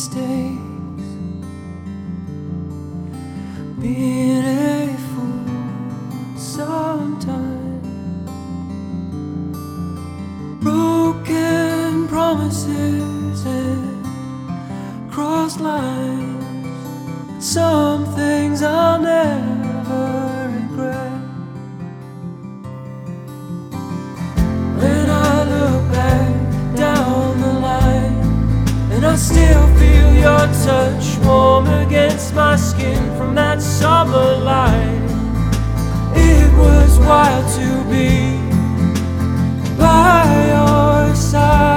mistakes, being a fool sometimes, broken promises and crossed lines. Some things I'll never regret. When I look back down the line, and I still feel your touch warm against my skin from that summer light. It was wild to be by your side.